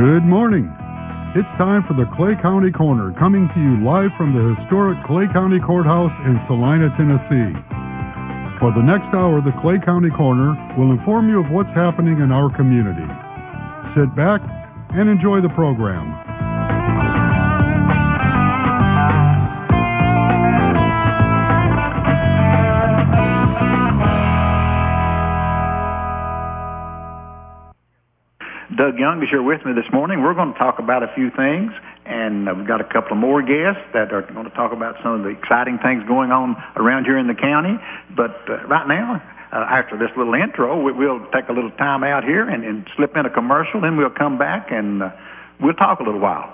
Good morning. It's time for the Clay County Corner, coming to you live from the historic Clay County Courthouse in Salina, Tennessee. For the next hour, the Clay County Corner will inform you of what's happening in our community. Sit back and enjoy the program. Doug Young is here with me this morning. We're going to talk about a few things, and we've got a couple of more guests that are going to talk about some of the exciting things going on around here in the county. But right now, after this little intro, we'll take a little time out here and slip in a commercial. Then we'll come back and we'll talk a little while.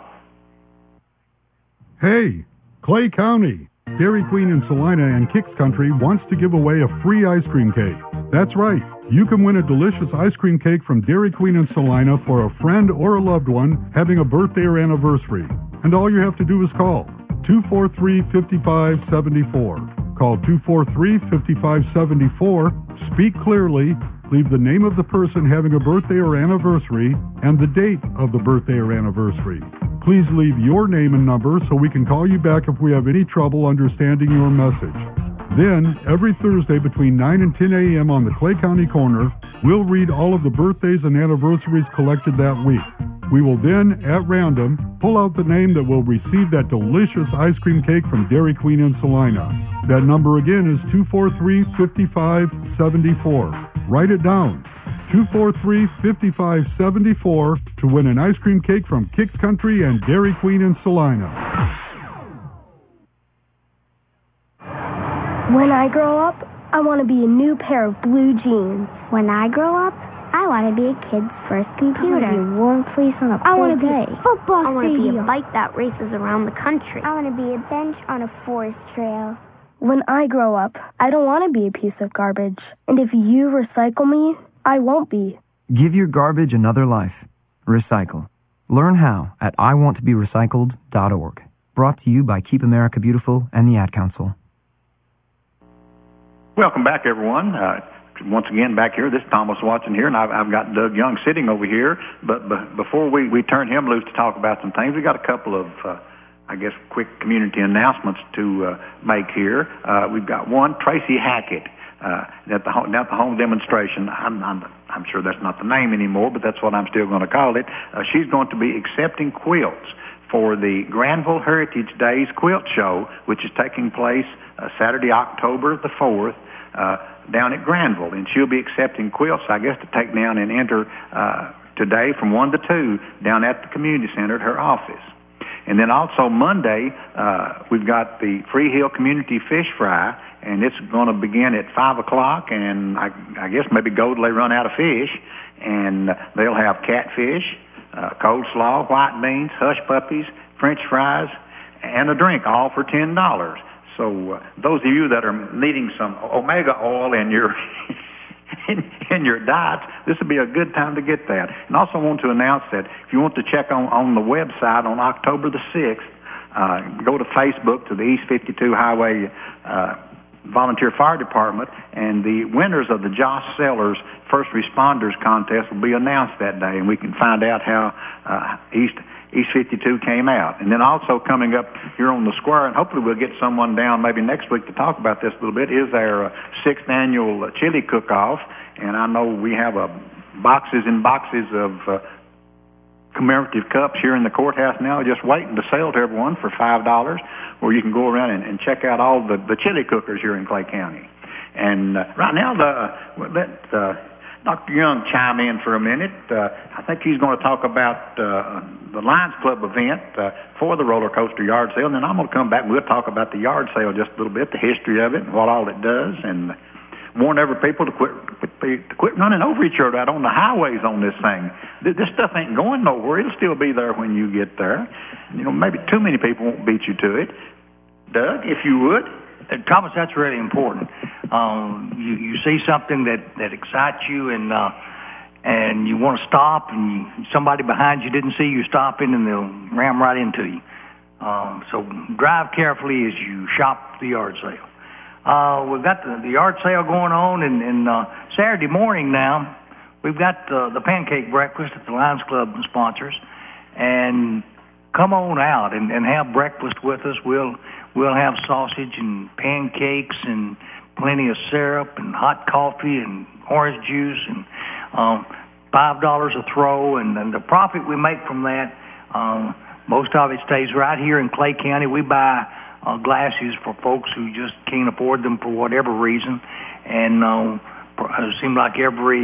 Hey, Clay County. Dairy Queen in Salina and Kicks Country wants to give away a free ice cream cake. That's right. You can win a delicious ice cream cake from Dairy Queen in Salina for a friend or a loved one having a birthday or anniversary. And all you have to do is call 243-5574. Call 243-5574, speak clearly, leave the name of the person having a birthday or anniversary, and the date of the birthday or anniversary. Please leave your name and number so we can call you back if we have any trouble understanding your message. Then, every Thursday between 9 and 10 a.m. on the Clay County Corner, we'll read all of the birthdays and anniversaries collected that week. We will then, at random, pull out the name that will receive that delicious ice cream cake from Dairy Queen in Salina. That number again is 243-5574. Write it down. 243-5574 to win an ice cream cake from Kicks Country and Dairy Queen in Salina. When I grow up, I want to be a new pair of blue jeans. When I grow up, I want to be a kid's first computer. I want to be a warm place on a cold day. Football I want to be a bike that races around the country. I want to be a bench on a forest trail. When I grow up, I don't want to be a piece of garbage. And if you recycle me, I won't be. Give your garbage another life. Recycle. Learn how at iwanttoberecycled.org. Brought to you by Keep America Beautiful and the Ad Council. Welcome back, everyone. Once again, back here, this is Thomas Watson here, and I've got Doug Young sitting over here. But before we turn him loose to talk about some things, we got a couple of, quick community announcements to make here. We've got one, Tracy Hackett, at the home demonstration. I'm sure that's not the name anymore, but that's what I'm still going to call it. She's going to be accepting quilts for the Granville Heritage Days Quilt Show, which is taking place Saturday, October the 4th, down at Granville. And she'll be accepting quilts, I guess, to take down and enter today from 1 to 2 down at the community center at her office. And then also Monday, we've got the Free Hill Community Fish Fry, and it's going to begin at 5 o'clock, and I guess maybe go till they run out of fish. And they'll have catfish, coleslaw, white beans, hush puppies, French fries, and a drink, all for $10. So those of you that are needing some omega oil in your in your diet, this would be a good time to get that. And also want to announce that if you want to check on the website on October the 6th, go to Facebook to the East 52 Highway Volunteer Fire Department, and the winners of the Josh Sellers First Responders Contest will be announced that day, and we can find out how East 52 came out. And then also coming up here on the square, and hopefully we'll get someone down maybe next week to talk about this a little bit, is our 6th annual chili cook-off. And I know we have boxes and boxes of commemorative cups here in the courthouse now, just waiting to sell to everyone for $5, where you can go around and check out all the chili cookers here in Clay County. And right now, let Dr. Young chime in for a minute. I think he's going to talk about the Lions Club event for the roller coaster yard sale, and then I'm going to come back and we'll talk about the yard sale just a little bit, the history of it and what all it does, and warn every people to quit running over each other out on the highways on this thing. This stuff ain't going nowhere. It'll still be there when you get there. You know, maybe too many people won't beat you to it. Doug, if you would. Thomas, that's really important. You see something that excites you, and you want to stop, and somebody behind you didn't see you stopping, and they'll ram right into you. So drive carefully as you shop the yard sale. We've got the yard sale going on, and Saturday morning now, we've got the pancake breakfast that the Lions Club sponsors, and come on out and have breakfast with us. We'll have sausage and pancakes and plenty of syrup and hot coffee and orange juice and $5 a throw. And the profit we make from that, most of it stays right here in Clay County. We buy glasses for folks who just can't afford them for whatever reason. And it seems like every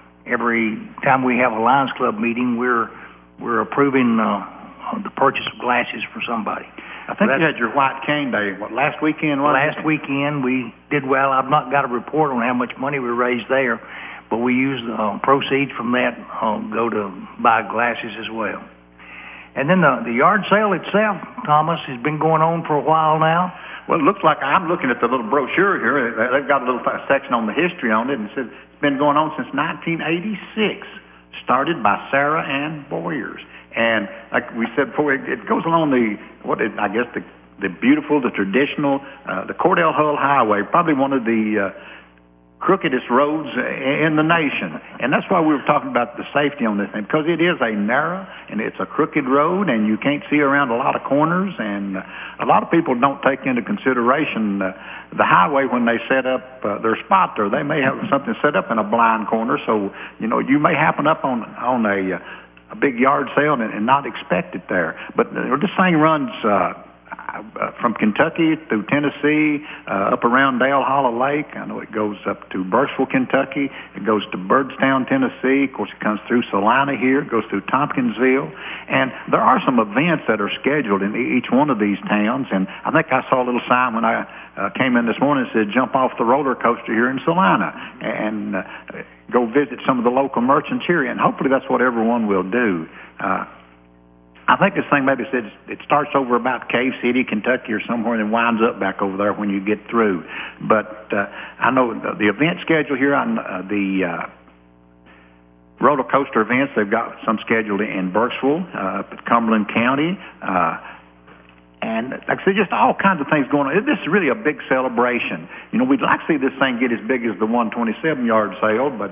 time we have a Lions Club meeting, we're approving the purchase of glasses for somebody. I think you had your White Cane Day, last weekend, wasn't it? Last weekend we did well. I've not got a report on how much money we raised there, but we used proceeds from that go to buy glasses as well. And then the yard sale itself, Thomas, has been going on for a while now. Well, it looks like I'm looking at the little brochure here. They've got a little section on the history on it, and it says it's been going on since 1986, started by Sarah Ann Boyers. And like we said before, it goes along the beautiful, the traditional, the Cordell Hull Highway, probably one of the crookedest roads in the nation. And that's why we were talking about the safety on this thing, because it is a narrow and it's a crooked road, and you can't see around a lot of corners, and a lot of people don't take into consideration the highway when they set up their spot there. They may have something set up in a blind corner, so you may happen up on a big yard sale and not expect it there. But this thing runs from Kentucky through Tennessee, up around Dale Hollow Lake. I know it goes up to Burkesville, Kentucky. It goes to Byrdstown, Tennessee. Of course, it comes through Salina here. It goes through Tompkinsville. And there are some events that are scheduled in each one of these towns. And I think I saw a little sign when I came in this morning that said, "Jump off the roller coaster here in Salina," and go visit some of the local merchants here. And hopefully that's what everyone will do. I think this thing maybe said it starts over about Cave City, Kentucky, or somewhere, and winds up back over there when you get through. But I know the event schedule here on the roller coaster events, they've got some scheduled in Burkesville, up at Cumberland County, and like I said, just all kinds of things going on. This is really a big celebration. We'd like to see this thing get as big as the 127 yard sale, but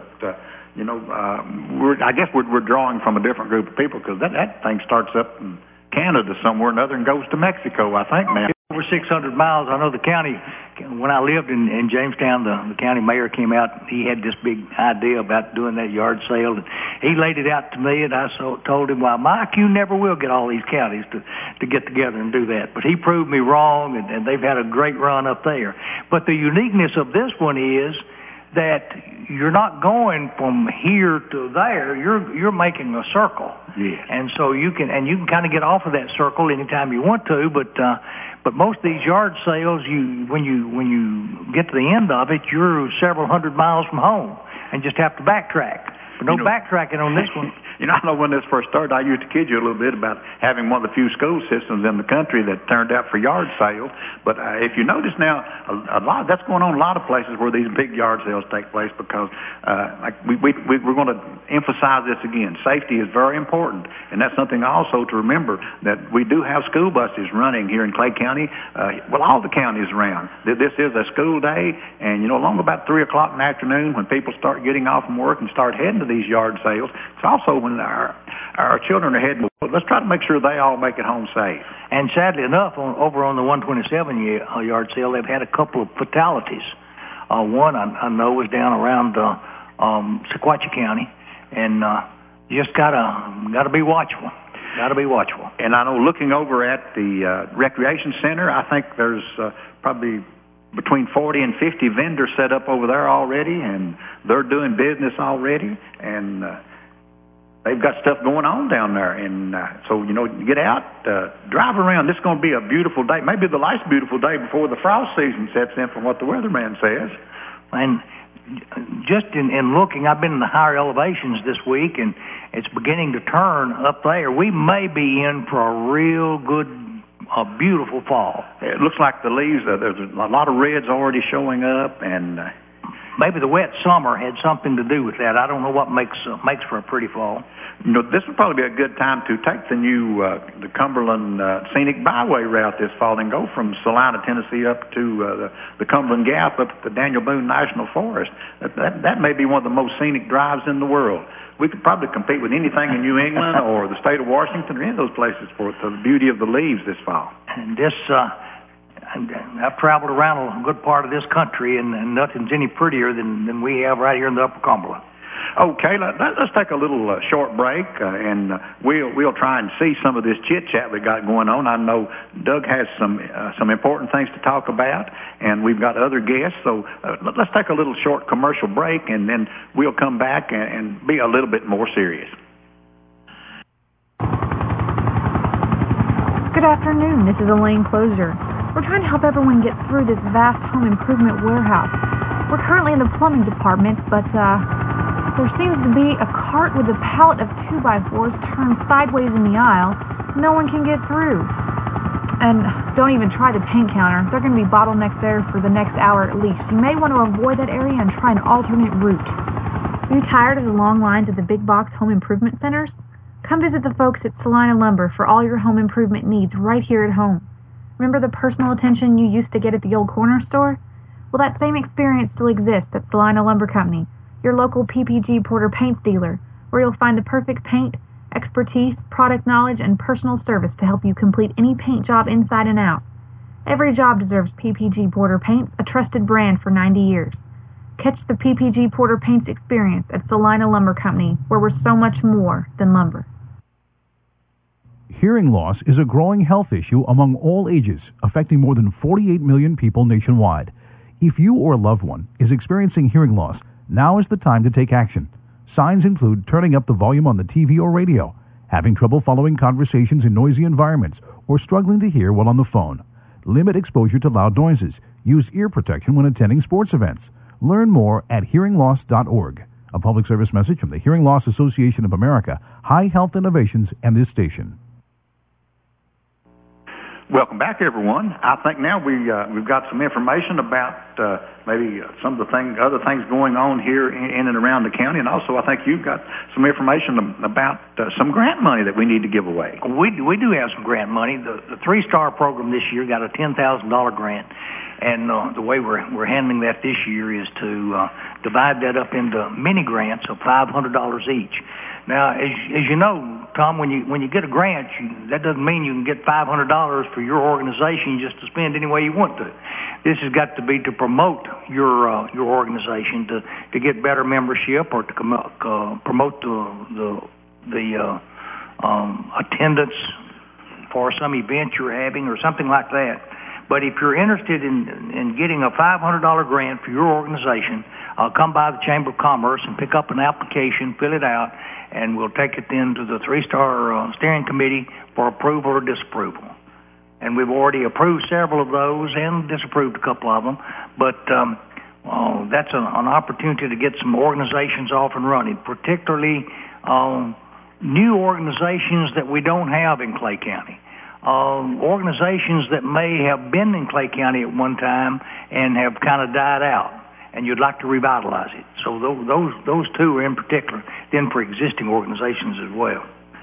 I guess we're drawing from a different group of people, because that thing starts up in Canada somewhere or another and goes to Mexico, I think, man. Over 600 miles. I know the county, when I lived in Jamestown, the county mayor came out. He had this big idea about doing that yard sale. And he laid it out to me, and I told him, "Well, Mike, you never will get all these counties to get together and do that." But he proved me wrong, and they've had a great run up there. But the uniqueness of this one is that you're not going from here to there. You're making a circle. Yeah. And so you can kind of get off of that circle anytime you want to, but most of these yard sales, when you get to the end of it, you're several hundred miles from home and just have to backtrack. But no backtracking on this one. I know when this first started, I used to kid you a little bit about having one of the few school systems in the country that turned out for yard sales. But if you notice now, a lot that's going on in a lot of places where these big yard sales take place, because we're going to emphasize this again. Safety is very important, and that's something also to remember, that we do have school buses running here in Clay County. All the counties around. This is a school day, and along about 3 o'clock in the afternoon, when people start getting off from work and start heading to these yard sales, it's also when our children are heading. Let's try to make sure they all make it home safe. And sadly enough, over on the 127 yard sale, they've had a couple of fatalities. One I know was down around Sequatchie County, and just gotta be watchful. Got to be watchful. And I know, looking over at the recreation center, I think there's probably between 40 and 50 vendors set up over there already, and they're doing business already, and they've got stuff going on down there. And so, get out, drive around. This is going to be a beautiful day, maybe the last beautiful day before the frost season sets in, from what the weatherman says. And just in looking, I've been in the higher elevations this week, and it's beginning to turn up there. We may be in for a real good, beautiful fall. It looks like the leaves, there's a lot of reds already showing up, and maybe the wet summer had something to do with that. I don't know what makes for a pretty fall. This would probably be a good time to take the new the Cumberland Scenic Byway route this fall and go from Salina, Tennessee, up to the Cumberland Gap, up to the Daniel Boone National Forest. That may be one of the most scenic drives in the world. we could probably compete with anything in New England or the state of Washington or any of those places for the beauty of the leaves this fall. And this, I've traveled around a good part of this country, and nothing's any prettier than we have right here in the Upper Cumberland. Okay, let's take a little short break, and we'll try and see some of this chit chat we got going on. I know Doug has some important things to talk about, and we've got other guests. So let's take a little short commercial break, and then we'll come back and be a little bit more serious. Good afternoon. This is Elaine Closer. We're trying to help everyone get through this vast home improvement warehouse. We're currently in the plumbing department, but there seems to be a cart with a pallet of 2x4s turned sideways in the aisle. No one can get through. And don't even try the paint counter. They're going to be bottlenecked there for the next hour at least. You may want to avoid that area and try an alternate route. Are you tired of the long lines at the big box home improvement centers? Come visit the folks at Salina Lumber for all your home improvement needs right here at home. Remember the personal attention you used to get at the old corner store? Well, that same experience still exists at Salina Lumber Company, your local PPG Porter paint dealer, where you'll find the perfect paint, expertise, product knowledge, and personal service to help you complete any paint job inside and out. Every job deserves PPG Porter Paints, a trusted brand for 90 years. Catch the PPG Porter Paints experience at Salina Lumber Company, where we're so much more than lumber. Hearing loss is a growing health issue among all ages, affecting more than 48 million people nationwide. If you or a loved one is experiencing hearing loss, now is the time to take action. Signs include turning up the volume on the TV or radio, having trouble following conversations in noisy environments, or struggling to hear while on the phone. Limit exposure to loud noises. Use ear protection when attending sports events. Learn more at hearingloss.org. A public service message from the Hearing Loss Association of America, High Health Innovations, and this station. Welcome back, everyone. I think now we've got some information about maybe some of the other things going on here in and around the county, and also I think you've got some information about some grant money that we need to give away. We do have some grant money. The 3-Star program this year got a $10,000 grant, and the way we're handling that this year is to divide that up into mini grants of $500 each. Now, as you know, Tom, when you get a grant, that doesn't mean you can get $500 for your organization just to spend any way you want to. This has got to be to promote your organization, to get better membership, or to promote the attendance for some event you're having or something like that. But if you're interested in getting a $500 grant for your organization, come by the Chamber of Commerce and pick up an application, fill it out, and we'll take it then to the 3-Star Steering Committee for approval or disapproval. And we've already approved several of those and disapproved a couple of them, but that's an opportunity to get some organizations off and running, particularly new organizations that we don't have in Clay County. Organizations that may have been in Clay County at one time and have kind of died out, and you'd like to revitalize it. So those two are in particular, then for existing organizations as well.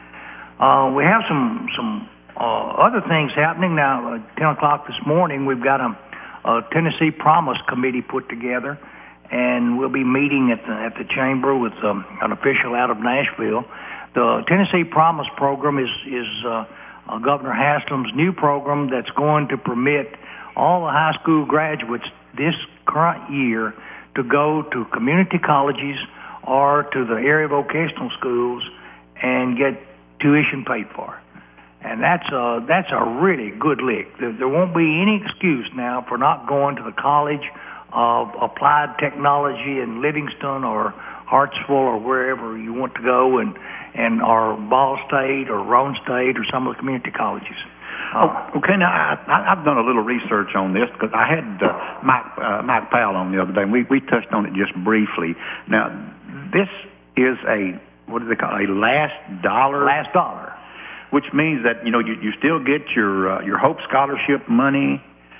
We have some other things happening now. At 10 o'clock this morning, we've got a Tennessee Promise Committee put together, and we'll be meeting at the Chamber with an official out of Nashville. The Tennessee Promise program is Governor Haslam's new program that's going to permit all the high school graduates this current year to go to community colleges or to the area vocational schools and get tuition paid for. And that's a really good lick. There won't be any excuse now for not going to the College of Applied Technology in Livingston or Hartsville or wherever you want to go, and or Ball State or Roan State or some of the community colleges. Okay, now I've done a little research on this because I had Mike Powell on the other day, and we touched on it just briefly. Now, this is what do they call it? A last dollar? Last dollar. Which means that, you still get your Hope Scholarship money,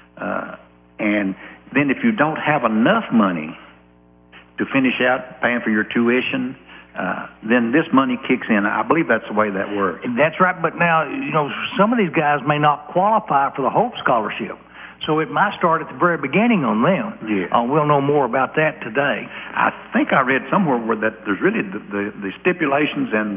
and then if you don't have enough money to finish out paying for your tuition, then this money kicks in. I believe that's the way that works. That's right, but now, some of these guys may not qualify for the Hope Scholarship. So it might start at the very beginning on them. Yeah. We'll know more about that today. I think I read somewhere where that there's really the stipulations and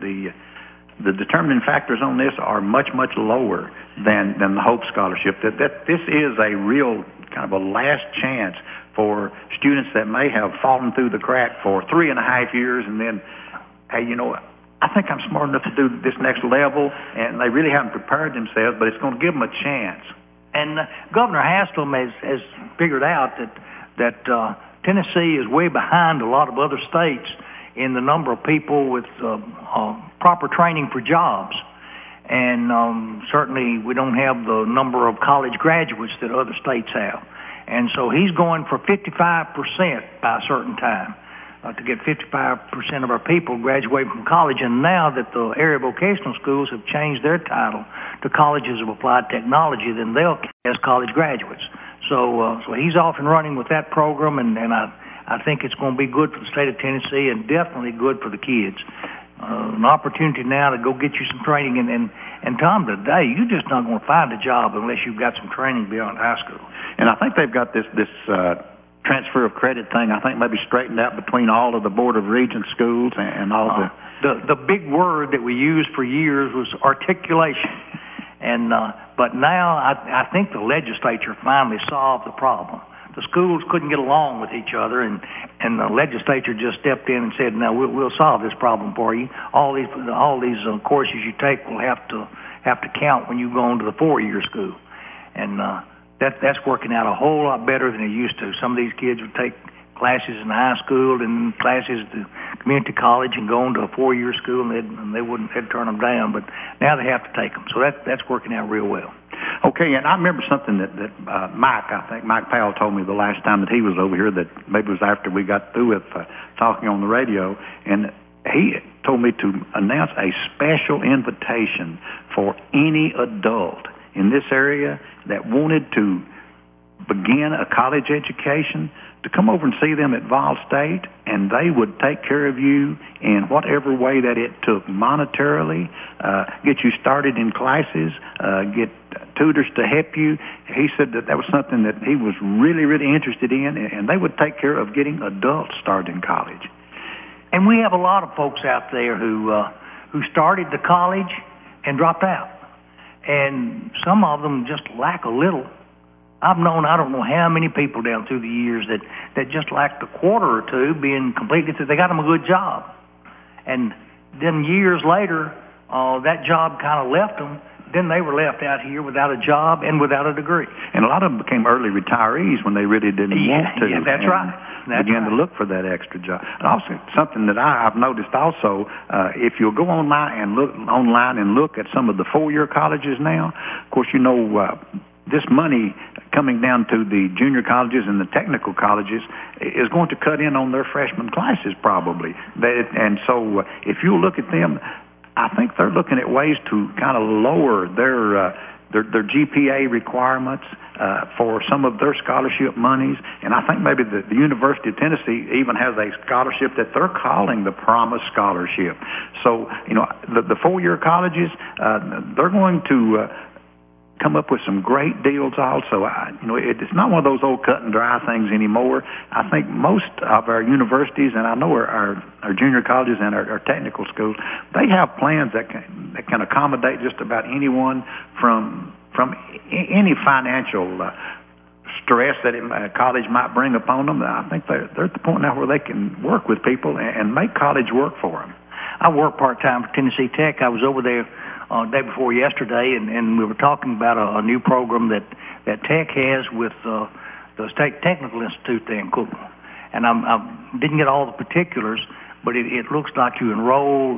the determining factors on this are much lower than the Hope Scholarship. That this is a real kind of a last chance for students that may have fallen through the crack for 3.5 years, and then, hey, I think I'm smart enough to do this next level, and they really haven't prepared themselves, but it's going to give them a chance. And Governor Haslam has figured out that Tennessee is way behind a lot of other states in the number of people with proper training for jobs. And certainly we don't have the number of college graduates that other states have. And so he's going for 55% by a certain time. To get 55% of our people graduating from college, and now that the area vocational schools have changed their title to colleges of applied technology, then they'll as college graduates. So he's off and running with that program, and I think it's going to be good for the state of Tennessee and definitely good for the kids. An opportunity now to go get you some training, and Tom, today you're just not going to find a job unless you've got some training beyond high school. And I think they've got this transfer of credit thing, I think, maybe straightened out between all of the Board of Regents schools and all the big word that we used for years was articulation, and but now I think the legislature finally solved the problem. The schools couldn't get along with each other, and the legislature just stepped in and said, "No, we'll solve this problem for you. All these courses you take will have to count when you go into the 4-year school," and that's working out a whole lot better than it used to. Some of these kids would take classes in high school and classes at the community college and go into a 4-year school, and they'd turn them down. But now they have to take them, so that's working out real well. Okay, and I remember something that Mike Powell told me the last time that he was over here, that maybe it was after we got through with talking on the radio, and he told me to announce a special invitation for any adult in this area that wanted to begin a college education to come over and see them at Vol State, and they would take care of you in whatever way that it took, monetarily, get you started in classes, get tutors to help you. He said that was something that he was really interested in, and they would take care of getting adults started in college. And we have a lot of folks out there who started the college and dropped out, and some of them just lack a little. I've known I don't know how many people down through the years that just lacked a quarter or two being completed. They got them a good job, and then years later, that job kind of left them. Then they were left out here without a job and without a degree. And a lot of them became early retarees when they really didn't want to. Yeah, that's right. Began to look for that extra job. And also something that I've noticed also, if you'll go online and look at some of the 4-year colleges now, of course, this money coming down to the junior colleges and the technical colleges is going to cut in on their freshman classes probably. And so if you look at them, I think they're looking at ways to kind of lower their GPA requirements for some of their scholarship monies. And I think maybe the University of Tennessee even has a scholarship that they're calling the Promise Scholarship. So, the 4-year colleges, they're going to come up with some great deals also. It's not one of those old cut and dry things anymore. I think most of our universities, and I know our junior colleges and our technical schools, they have plans that can accommodate just about anyone from any financial stress that a college might bring upon them. I think they're at the point now where they can work with people and make college work for them. I work part-time for Tennessee Tech. I was over there day before yesterday, and we were talking about a new program that Tech has with the State Technical Institute there in Cookeville. And I didn't get all the particulars, but it looks like you enroll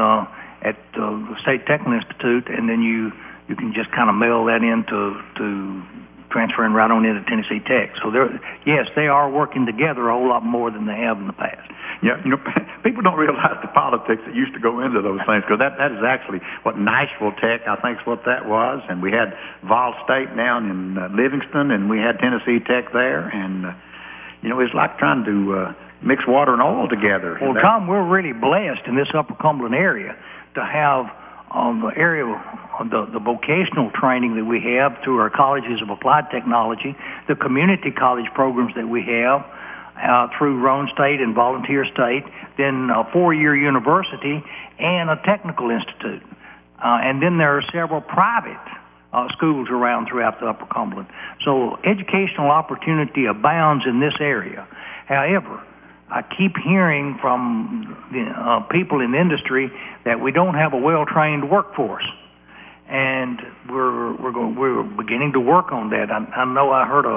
at the State Technical Institute, and then you can just kind of mail that in to transferring right on into Tennessee Tech. So they are working together a whole lot more than they have in the past. Yeah, people don't realize the politics that used to go into those things, because that is actually what Nashville Tech, I think, is what that was. And we had Vol State down in Livingston, and we had Tennessee Tech there. And, it's like trying to mix water and oil together. Well, Tom, we're really blessed in this Upper Cumberland area to have the area of the vocational training that we have through our colleges of applied technology, the community college programs that we have through Roan State and Volunteer State, then a 4-year university and a technical institute. And then there are several private schools around throughout the Upper Cumberland. So educational opportunity abounds in this area. However, I keep hearing from the, people in the industry that we don't have a well-trained workforce, and we're beginning to work on that. I know I heard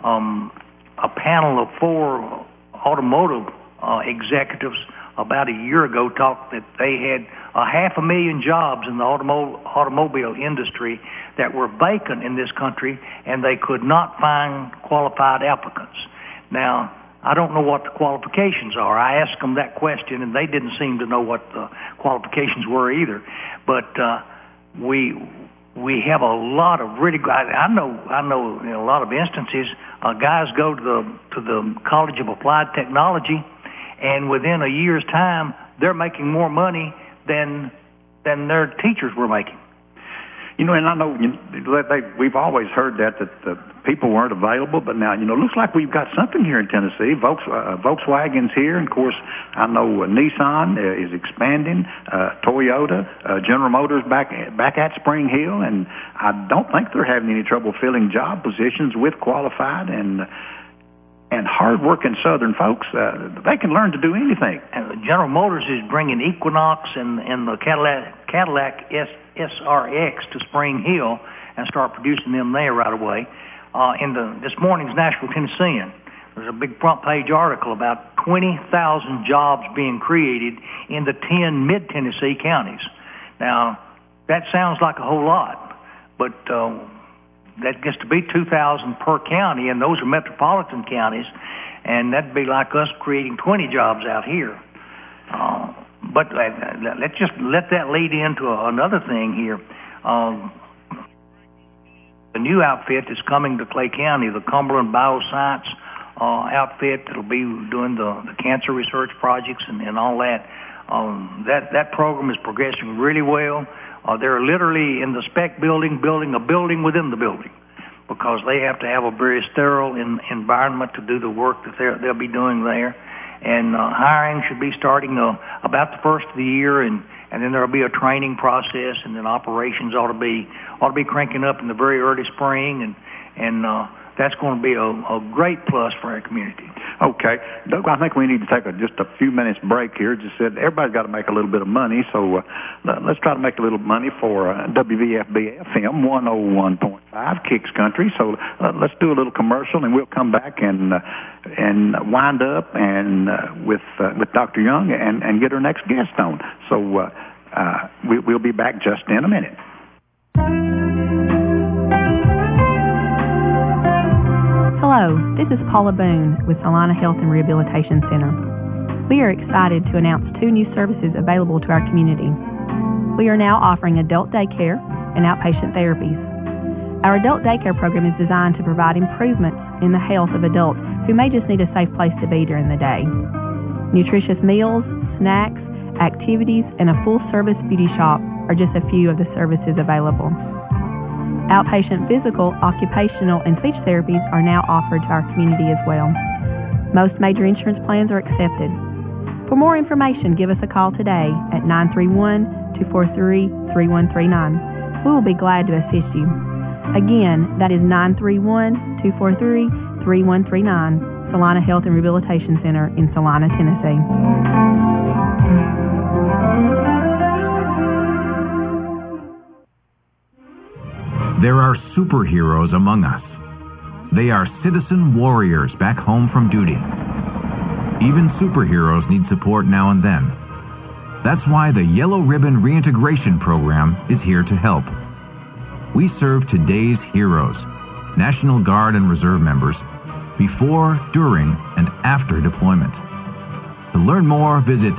a panel of 4 automotive executives about a year ago talk that they had 500,000 jobs in the automobile industry that were vacant in this country, and they could not find qualified applicants. Now, I don't know what the qualifications are. I asked them that question, and they didn't seem to know what the qualifications were either. But we have a lot of really. I know in a lot of instances, guys go to the College of Applied Technology, and within a year's time, they're making more money than their teachers were making. You know, and I know we've always heard that the people weren't available, but now, you know, looks like we've got something here in Tennessee. Volkswagen's here, and of course, I know Nissan is expanding, Toyota, General Motors back at Spring Hill, and I don't think they're having any trouble filling job positions with qualified and hard-working Southern folks. They can learn to do anything. And General Motors is bringing Equinox and the Cadillac SRX to Spring Hill and start producing them there right away. In this morning's Nashville Tennessean, there's a big front-page article about 20,000 jobs being created in the 10 mid-Tennessee counties. Now, that sounds like a whole lot, but that gets to be 2,000 per county, and those are metropolitan counties, and that'd be like us creating 20 jobs out here. But let's just let that lead into another thing here. The new outfit is coming to Clay County, the Cumberland Bioscience outfit that'll be doing the cancer research projects and all that. That program is progressing really well. They're literally in the spec building a building within the building, because they have to have a very sterile environment to do the work that they'll be doing there. And hiring should be starting about the first of the year, and then there'll be a training process, and then operations ought to be cranking up in the very early spring, and that's going to be a great plus for our community. Okay, Doug, I think we need to take just a few minutes break here. Just said everybody's got to make a little bit of money, so let's try to make a little money for WVFB FM 101.5 Kicks Country. So let's do a little commercial, and we'll come back and wind up and with Dr. Young and get our next guest on. So we'll be back just in a minute. Hello, this is Paula Boone with Salina Health and Rehabilitation Center. We are excited to announce 2 new services available to our community. We are now offering adult daycare and outpatient therapies. Our adult daycare program is designed to provide improvements in the health of adults who may just need a safe place to be during the day. Nutritious meals, snacks, activities, and a full-service beauty shop are just a few of the services available. Outpatient physical, occupational, and speech therapies are now offered to our community as well. Most major insurance plans are accepted. For more information, give us a call today at 931-243-3139. We will be glad to assist you. Again, that is 931-243-3139, Salina Health and Rehabilitation Center in Salina, Tennessee. There are superheroes among us. They are citizen warriors back home from duty. Even superheroes need support now and then. That's why the Yellow Ribbon Reintegration Program is here to help. We serve today's heroes, National Guard and Reserve members, before, during, and after deployment. To learn more, visit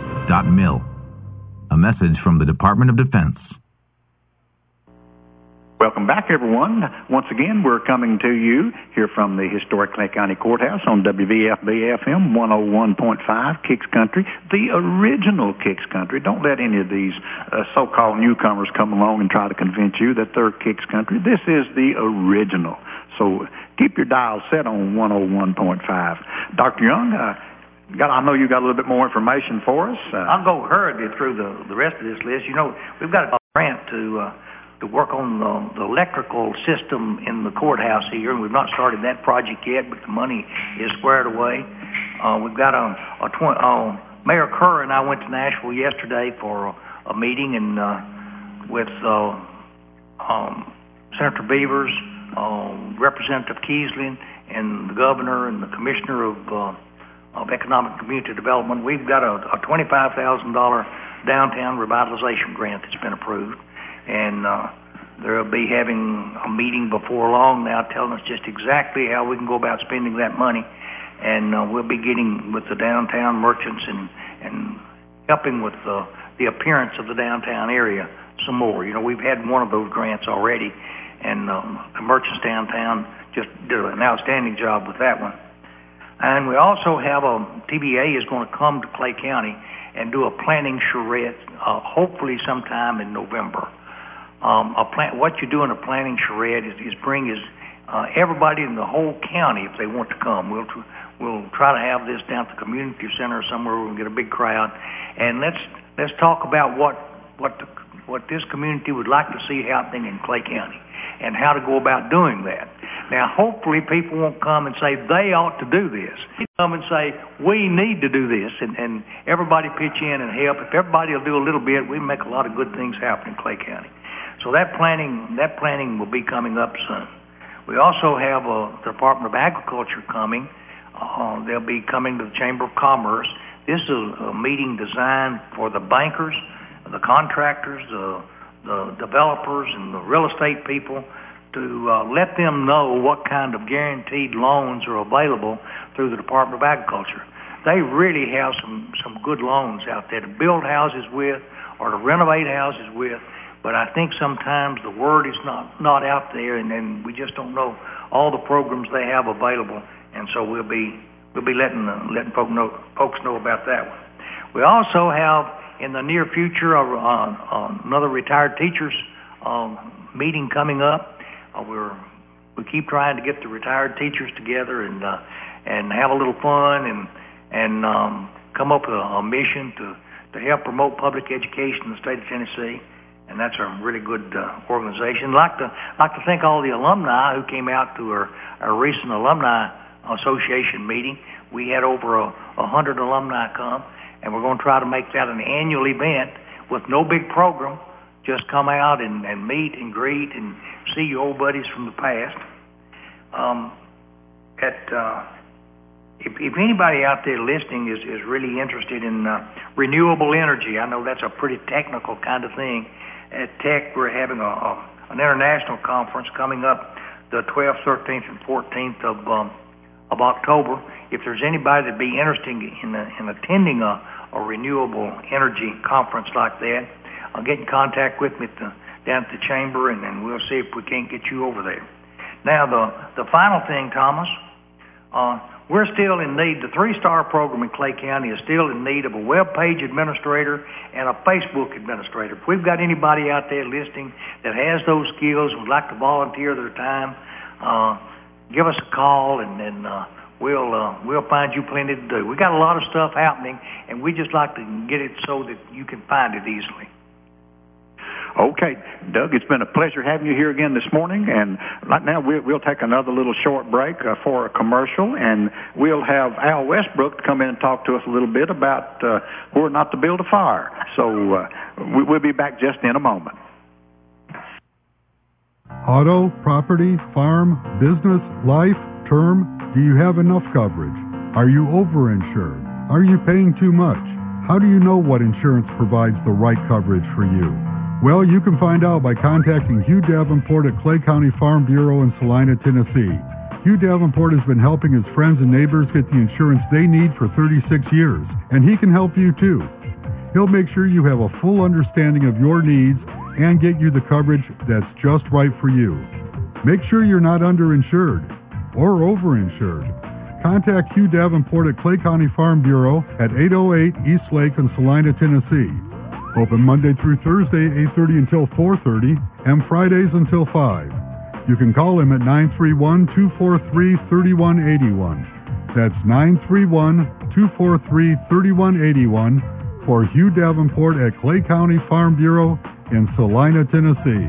yellowribbon.mil. A message from the Department of Defense. Welcome back, everyone. Once again, we're coming to you here from the historic Clay County Courthouse on WVFB-FM 101.5, Kicks Country, the original Kicks Country. Don't let any of these so-called newcomers come along and try to convince you that they're Kicks Country. This is the original. So keep your dial set on 101.5. Dr. Young, I know you got a little bit more information for us. I'll go hurriedly through the rest of this list. You know, we've got a grant to work on the electrical system in the courthouse here, and we've not started that project yet, but the money is squared away. We've got Mayor Kerr and I went to Nashville yesterday for a meeting and with Senator Beavers, Representative Keesling, and the governor and the commissioner of Economic and Community Development. We've got a $25,000 downtown revitalization grant that's been approved. And they'll be having a meeting before long now telling us just exactly how we can go about spending that money. And we'll be getting with the downtown merchants and helping with the appearance of the downtown area some more. You know, we've had one of those grants already, and the merchants downtown just did an outstanding job with that one. And we also have TBA is going to come to Clay County and do a planning charrette, hopefully sometime in November. What you do in a planning charrette is bring everybody in the whole county if they want to come. We'll try to have this down at the community center somewhere where we can get a big crowd, and let's talk about what this community would like to see happening in Clay County and how to go about doing that. Now, hopefully, people won't come and say they ought to do this. They come and say we need to do this, and everybody pitch in and help. If everybody will do a little bit, we can make a lot of good things happen in Clay County. So that planning will be coming up soon. We also have the Department of Agriculture coming. They'll be coming to the Chamber of Commerce. This is a meeting designed for the bankers, the contractors, the developers, and the real estate people to let them know what kind of guaranteed loans are available through the Department of Agriculture. They really have some good loans out there to build houses with or to renovate houses with. But I think sometimes the word is not out there, and then we just don't know all the programs they have available, and so we'll be letting folks know about that one. We also have in the near future another retired teachers meeting coming up. We keep trying to get the retired teachers together and have a little fun and come up with a mission to help promote public education in the state of Tennessee. And that's a really good organization. Like to thank all the alumni who came out to our recent alumni association meeting. We had over 100 alumni come, and we're going to try to make that an annual event with no big program. Just come out and meet and greet and see your old buddies from the past. If anybody out there listening is really interested in renewable energy, I know that's a pretty technical kind of thing. At Tech, we're having an international conference coming up the 12th, 13th, and 14th of October. If there's anybody that'd be interested in attending a renewable energy conference like that, get in contact with me down at the chamber, and we'll see if we can't get you over there. Now, the final thing, Thomas, we're still in need. The 3-star program in Clay County is still in need of a web page administrator and a Facebook administrator. If we've got anybody out there listening that has those skills and would like to volunteer their time, give us a call, and then we'll find you plenty to do. We got a lot of stuff happening, and we just like to get it so that you can find it easily. Okay, Doug, it's been a pleasure having you here again this morning, and right now we'll take another little short break for a commercial, and we'll have Al Westbrook to come in and talk to us a little bit about where not to build a fire. So we'll be back just in a moment. Auto, property, farm, business, life, term, do you have enough coverage? Are you overinsured? Are you paying too much? How do you know what insurance provides the right coverage for you? Well, you can find out by contacting Hugh Davenport at Clay County Farm Bureau in Salina, Tennessee. Hugh Davenport has been helping his friends and neighbors get the insurance they need for 36 years, and he can help you too. He'll make sure you have a full understanding of your needs and get you the coverage that's just right for you. Make sure you're not underinsured or overinsured. Contact Hugh Davenport at Clay County Farm Bureau at 808 East Lake in Salina, Tennessee. Open Monday through Thursday, 8:30 until 4:30, and Fridays until 5. You can call him at 931-243-3181. That's 931-243-3181 for Hugh Davenport at Clay County Farm Bureau in Salina, Tennessee.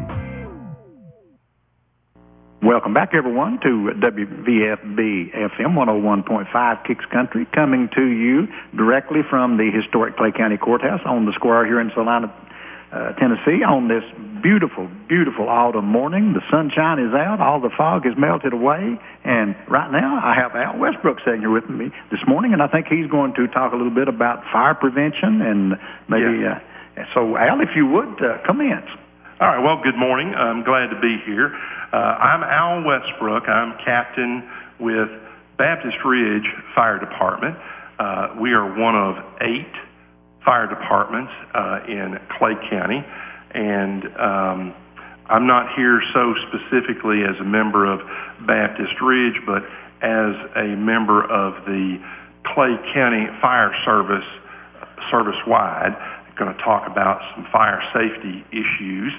Welcome back, everyone, to WVFB FM 101.5 Kicks Country, coming to you directly from the historic Clay County Courthouse on the square here in Salina, Tennessee, on this beautiful, beautiful autumn morning. The sunshine is out, all the fog has melted away, and right now I have Al Westbrook sitting here with me this morning, and I think he's going to talk a little bit about fire prevention and maybe. So, Al, if you would commence. All right. Well, good morning. I'm glad to be here. I'm Al Westbrook. I'm captain with Baptist Ridge Fire Department. We are one of 8 fire departments in Clay County, and I'm not here so specifically as a member of Baptist Ridge, but as a member of the Clay County Fire Service-wide. I'm going to talk about some fire safety issues.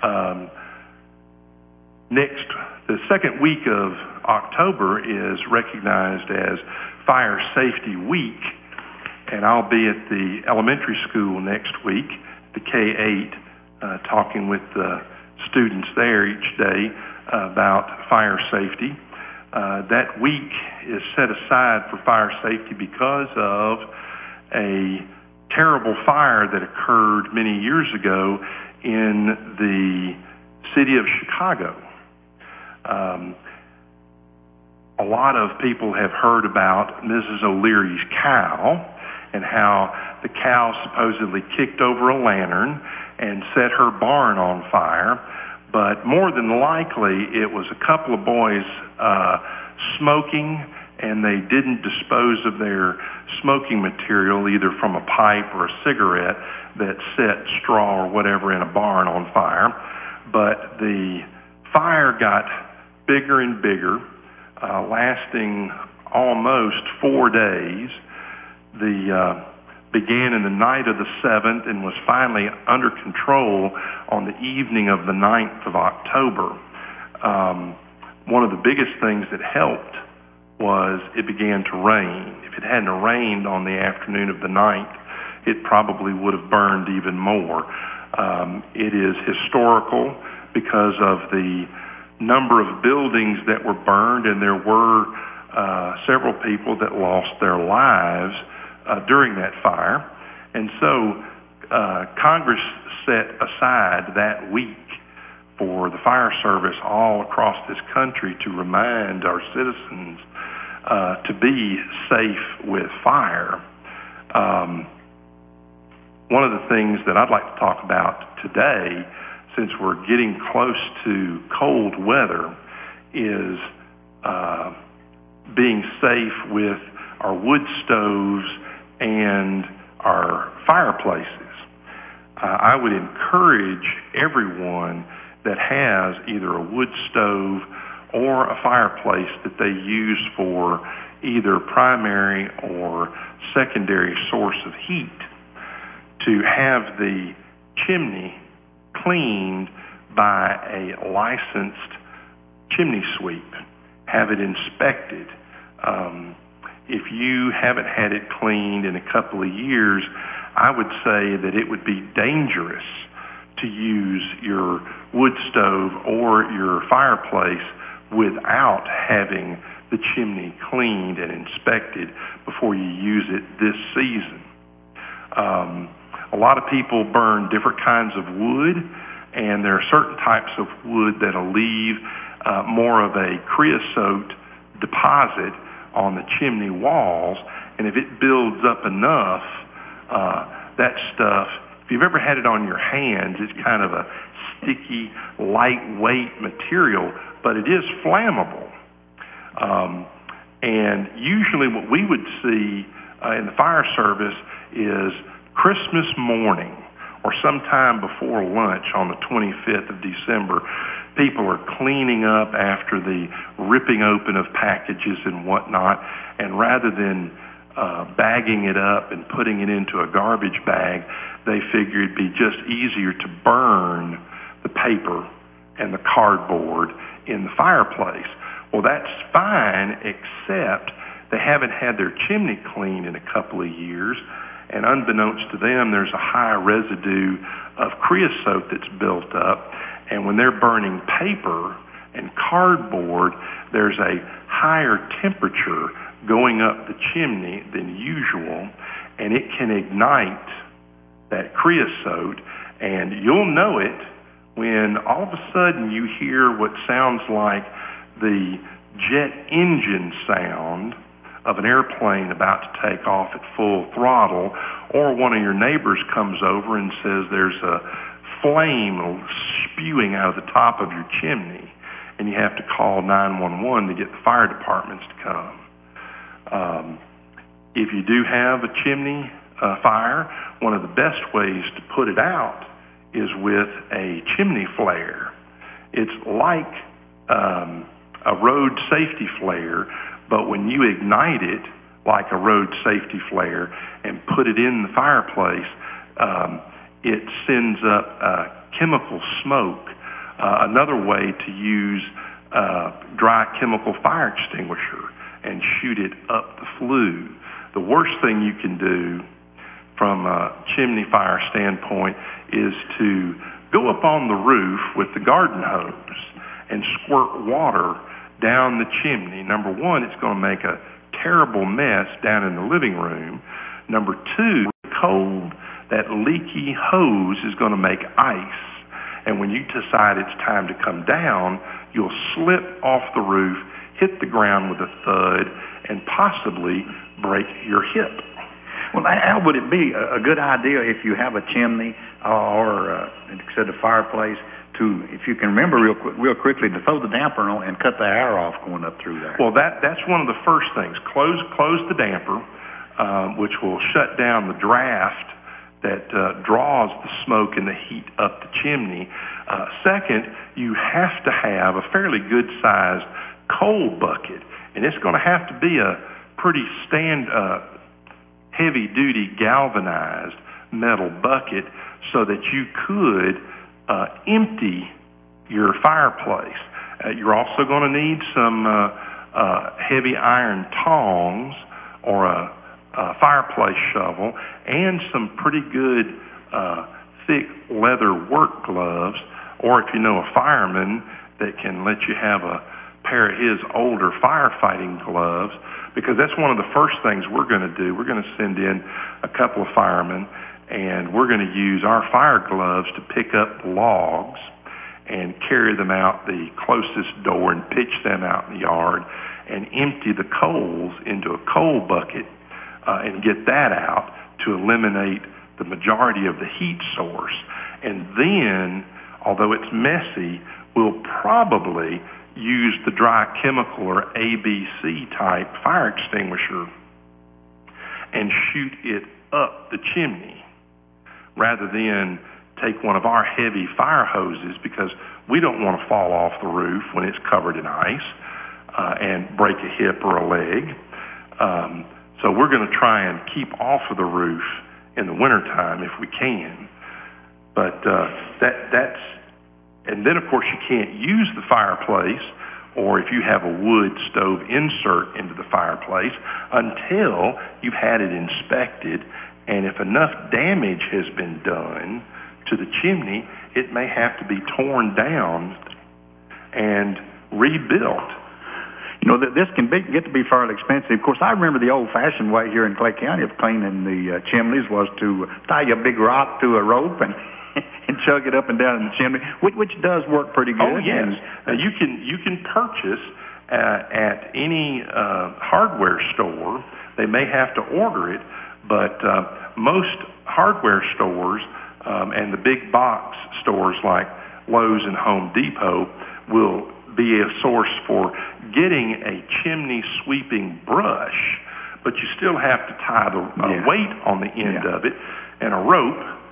The second week of October is recognized as Fire Safety Week, and I'll be at the elementary school next week, the K-8, talking with the students there each day about fire safety. That week is set aside for fire safety because of a terrible fire that occurred many years ago in the city of Chicago. A lot of people have heard about Mrs. O'Leary's cow and how the cow supposedly kicked over a lantern and set her barn on fire, but more than likely it was a couple of boys smoking, and they didn't dispose of their smoking material either from a pipe or a cigarette that set straw or whatever in a barn on fire. But the fire got bigger and bigger, lasting almost 4 days. Began in the night of the 7th and was finally under control on the evening of the 9th of October. One of the biggest things that helped was it began to rain. If it hadn't rained on the afternoon of the 9th, it probably would have burned even more. It is historical because of the number of buildings that were burned, and there were several people that lost their lives during that fire. And so Congress set aside that week for the fire service all across this country to remind our citizens to be safe with fire. One of the things that I'd like to talk about today, since we're getting close to cold weather, is being safe with our wood stoves and our fireplaces. I would encourage everyone that has either a wood stove or a fireplace that they use for either primary or secondary source of heat to have the chimney cleaned by a licensed chimney sweep. Have it inspected. If you haven't had it cleaned in a couple of years, I would say that it would be dangerous to use your wood stove or your fireplace without having the chimney cleaned and inspected before you use it this season. A lot of people burn different kinds of wood, and there are certain types of wood that'll leave more of a creosote deposit on the chimney walls, and if it builds up enough, that stuff, if you've ever had it on your hands, it's kind of a sticky, lightweight material, but it is flammable. And usually what we would see in the fire service is Christmas morning or sometime before lunch on the 25th of December, people are cleaning up after the ripping open of packages and whatnot, and rather than bagging it up and putting it into a garbage bag, they figure it'd be just easier to burn the paper and the cardboard in the fireplace. Well, that's fine, except they haven't had their chimney cleaned in a couple of years, and unbeknownst to them, there's a high residue of creosote that's built up, and when they're burning paper and cardboard, there's a higher temperature going up the chimney than usual, and it can ignite that creosote, and you'll know it when all of a sudden you hear what sounds like the jet engine sound of an airplane about to take off at full throttle, or one of your neighbors comes over and says there's a flame spewing out of the top of your chimney, and you have to call 911 to get the fire departments to come. If you do have a chimney fire, one of the best ways to put it out is with a chimney flare. It's like a road safety flare, but when you ignite it like a road safety flare and put it in the fireplace, it sends up chemical smoke. Another way to use dry chemical fire extinguisher and shoot it up the flue. The worst thing you can do from a chimney fire standpoint is to go up on the roof with the garden hose and squirt water down the chimney. Number one, it's going to make a terrible mess down in the living room. Number two, cold, that leaky hose is going to make ice. And when you decide it's time to come down, you'll slip off the roof, hit the ground with a thud, and possibly break your hip. Well, Al, would it be a good idea if you have a chimney or instead of fireplace to, if you can remember real quickly, to throw the damper on and cut the air off going up through there? Well, that's one of the first things. Close the damper, which will shut down the draft that draws the smoke and the heat up the chimney. Second, you have to have a fairly good-sized coal bucket, and it's going to have to be a pretty heavy-duty galvanized metal bucket so that you could empty your fireplace. You're also going to need some heavy iron tongs or a fireplace shovel and some pretty good thick leather work gloves, or if you know a fireman that can let you have a pair of his older firefighting gloves, because that's one of the first things we're going to do. We're going to send in a couple of firemen, and we're going to use our fire gloves to pick up logs and carry them out the closest door and pitch them out in the yard and empty the coals into a coal bucket and get that out to eliminate the majority of the heat source. And then, although it's messy, we'll probably use the dry chemical or ABC type fire extinguisher and shoot it up the chimney rather than take one of our heavy fire hoses, because we don't want to fall off the roof when it's covered in ice and break a hip or a leg. So we're going to try and keep off of the roof in the wintertime if we can. But that's, and then of course you can't use the fireplace, or if you have a wood stove, insert into the fireplace until you've had it inspected, and if enough damage has been done to the chimney, it may have to be torn down and rebuilt. You know, this can get to be fairly expensive. Of course, I remember the old-fashioned way here in Clay County of cleaning the chimneys was to tie a big rock to a rope and chug it up and down in the chimney, which does work pretty good. Oh, yes. You can purchase at any hardware store. They may have to order it, but most hardware stores and the big box stores like Lowe's and Home Depot will be a source for getting a chimney sweeping brush, but you still have to tie the weight on the end of it and a rope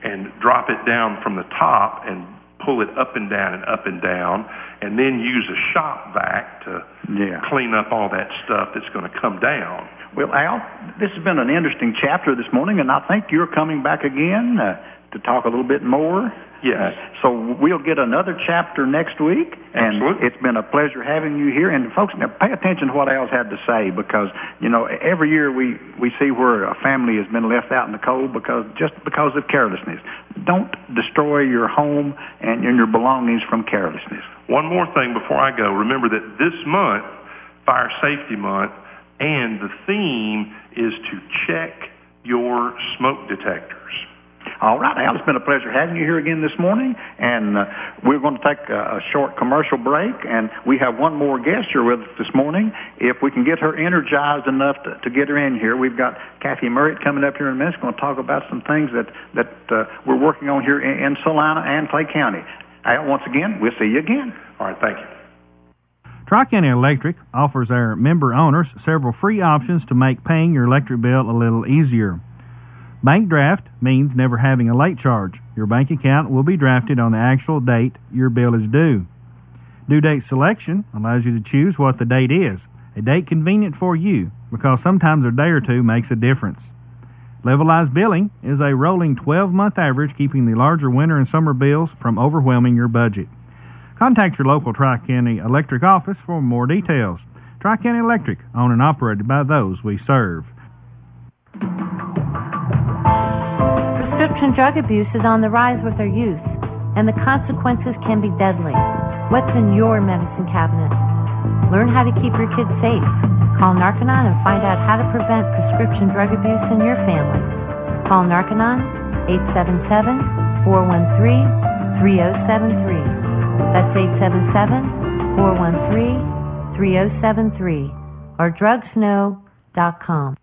and drop it down from the top and pull it up and down and up and down, and then use a shop vac to clean up all that stuff that's going to come down. Well, Al, this has been an interesting chapter this morning, and I think you're coming back again to talk a little bit more. Yes. So we'll get another chapter next week, and Absolutely. It's been a pleasure having you here. And folks, now pay attention to what Al's had to say, because every year we see where a family has been left out in the cold because of carelessness. Don't destroy your home and your belongings from carelessness. One more thing before I go. Remember that this month, Fire Safety Month, and the theme is to check your smoke detectors. All right, Al, it's been a pleasure having you here again this morning, and we're going to take a short commercial break, and we have one more guest here with us this morning. If we can get her energized enough to get her in here, we've got Kathy Murray coming up here in a minute. She's going to talk about some things that we're working on here in Salina and Clay County. Al, once again, we'll see you again. All right, thank you. Tri-County Electric offers our member owners several free options to make paying your electric bill a little easier. Bank draft means never having a late charge. Your bank account will be drafted on the actual date your bill is due. Due date selection allows you to choose what the date is, a date convenient for you, because sometimes a day or two makes a difference. Levelized billing is a rolling 12-month average, keeping the larger winter and summer bills from overwhelming your budget. Contact your local Tri-County Electric office for more details. Tri-County Electric, owned and operated by those we serve. Prescription drug abuse is on the rise with our youth, and the consequences can be deadly. What's in your medicine cabinet? Learn how to keep your kids safe. Call Narconon and find out how to prevent prescription drug abuse in your family. Call Narconon 877-413-3073. That's 877-413-3073 or drugsno.com.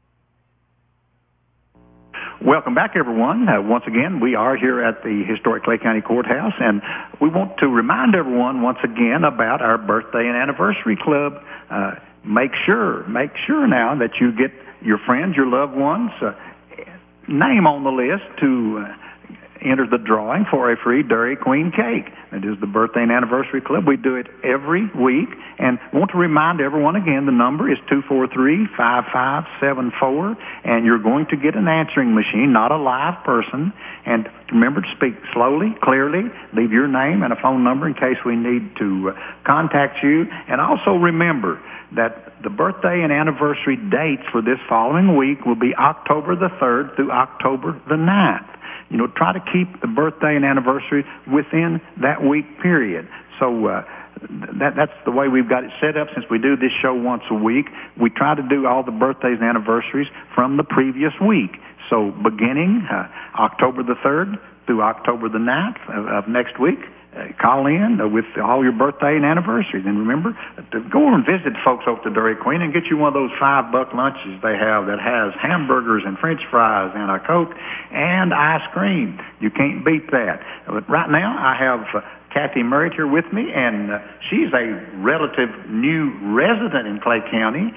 Welcome back, everyone. Once again, we are here at the historic Clay County Courthouse, and we want to remind everyone once again about our birthday and anniversary club. Make sure now that you get your friends, your loved ones, name on the list to enter the drawing for a free Dairy Queen cake. It is the birthday and anniversary club. We do it every week, and want to remind everyone again, the number is 243-5574, and you're going to get an answering machine, not a live person. And remember to speak slowly, clearly, leave your name and a phone number in case we need to contact you. And also remember that the birthday and anniversary dates for this following week will be October the 3rd through October the 9th. Try to keep the birthday and anniversary within that week period. So that's the way we've got it set up. Since we do this show once a week, we try to do all the birthdays and anniversaries from the previous week. So beginning October the 3rd through October the 9th of next week, call in with all your birthday and anniversaries. And remember to go and visit folks over to Dairy Queen and get you one of those $5 lunches they have that has hamburgers and French fries and a Coke and ice cream. You can't beat that. But right now I have Kathy Murray here with me, and she's a relative new resident in Clay County.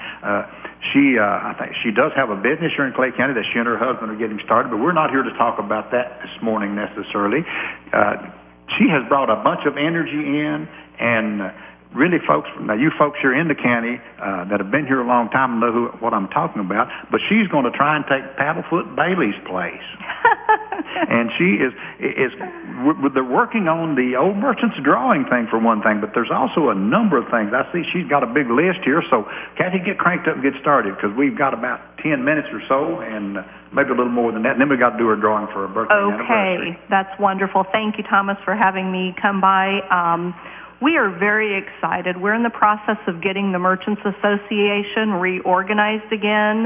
I think she does have a business here in Clay County that she and her husband are getting started, but we're not here to talk about that this morning necessarily. She has brought a bunch of energy in, and really, folks, now you folks here in the county that have been here a long time know what I'm talking about, but she's going to try and take Paddlefoot Bailey's place. And she they're working on the Old Merchants Drawing thing for one thing, but there's also a number of things. I see she's got a big list here, so Kathy, get cranked up and get started, because we've got about 10 minutes or so, and maybe a little more than that, and then we've got to do her drawing for her birthday anniversary. Okay, that's wonderful. Thank you, Thomas, for having me come by. We are very excited. We're in the process of getting the Merchants Association reorganized again.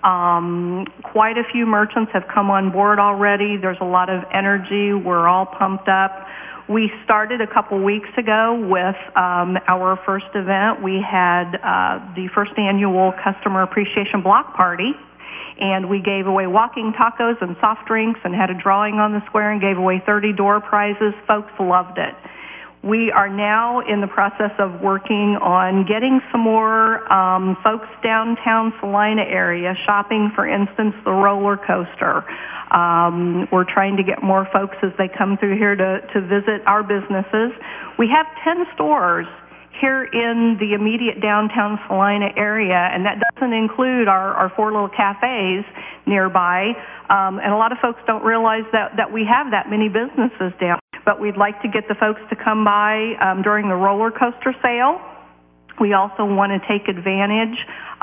Quite a few merchants have come on board already. There's a lot of energy. We're all pumped up. We started a couple weeks ago with our first event. We had the first annual Customer Appreciation Block Party, and we gave away walking tacos and soft drinks and had a drawing on the square and gave away 30 door prizes. Folks loved it. We are now in the process of working on getting some more folks downtown Salina area shopping, for instance, the roller coaster. We're trying to get more folks as they come through here to visit our businesses. We have 10 stores here in the immediate downtown Salina area, and that doesn't include our 4 little cafes nearby. And a lot of folks don't realize that we have that many businesses down. But we'd like to get the folks to come by during the roller coaster sale. We also want to take advantage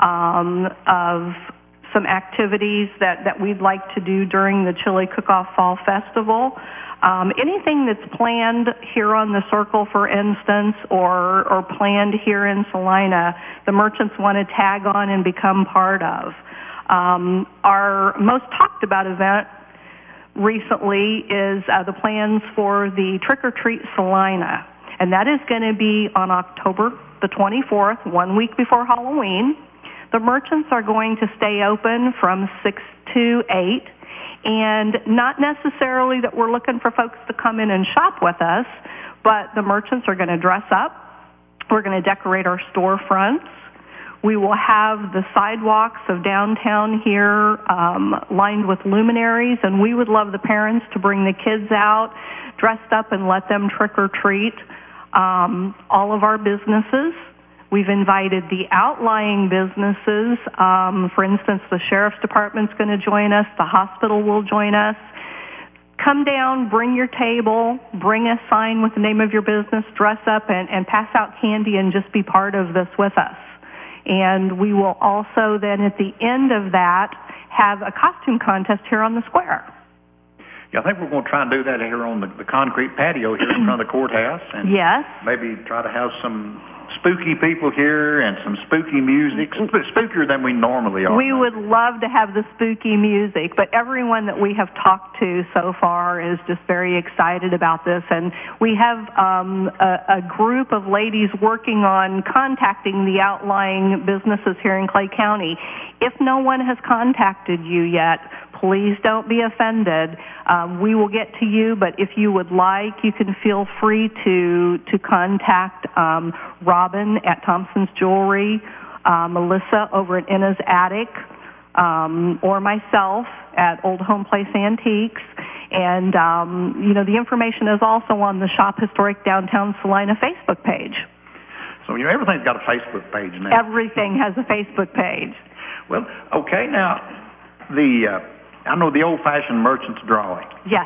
of some activities that we'd like to do during the Chili Cook-Off Fall Festival. Anything that's planned here on the Circle, for instance, or planned here in Salina, the merchants want to tag on and become part of. Our most talked about event recently is the plans for the Trick or Treat Salina, and that is going to be on October the 24th, 1 week before Halloween. The merchants are going to stay open from 6 to 8, and not necessarily that we're looking for folks to come in and shop with us, but the merchants are going to dress up. We're going to decorate our storefronts. We will have the sidewalks of downtown here lined with luminaries, and we would love the parents to bring the kids out dressed up and let them trick or treat. All of our businesses. We've invited the outlying businesses. For instance, the Sheriff's Department's going to join us. The hospital will join us. Come down, bring your table, bring a sign with the name of your business, dress up, and pass out candy and just be part of this with us. And we will also then at the end of that have a costume contest here on the square. Yeah, I think we're going to try and do that here on the concrete patio here in front of the courthouse. And yes. Maybe try to have some spooky people here and some spooky music, spookier than we normally are. We would love to have the spooky music, but everyone that we have talked to so far is just very excited about this. And we have a group of ladies working on contacting the outlying businesses here in Clay County. If no one has contacted you yet, please don't be offended. We will get to you, but if you would like, you can feel free to contact Robin at Thompson's Jewelry, Melissa over at Inna's Attic, or myself at Old Home Place Antiques. And, the information is also on the Shop Historic Downtown Salina Facebook page. So, everything's got a Facebook page now. Everything has a Facebook page. Well, okay, now, I know the old-fashioned merchant's drawing. Yes.